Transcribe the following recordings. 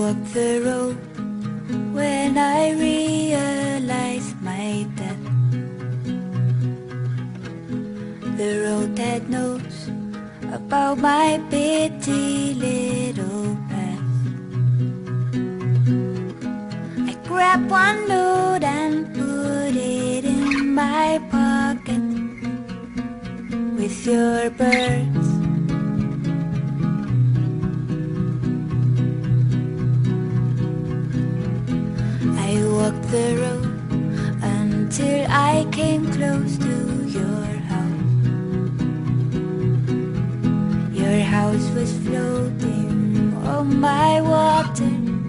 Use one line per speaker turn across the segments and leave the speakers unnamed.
walked the road when I realized my death. The road had notes about my petty little past. I grabbed one note and put it in my pocket with your birds. I walked the road until I came close to your house. Your house was floating on my water.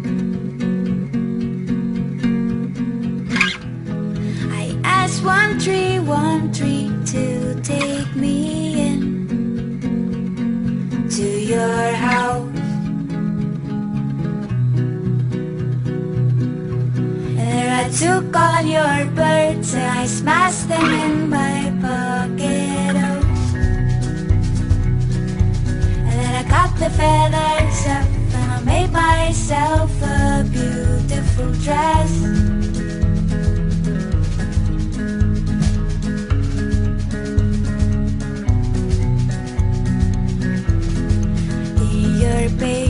I asked one tree to take me in to your house. I took all your birds and I smashed them in my pocket. Oh. And then I cut the feathers up and I made myself a beautiful dress. In your bed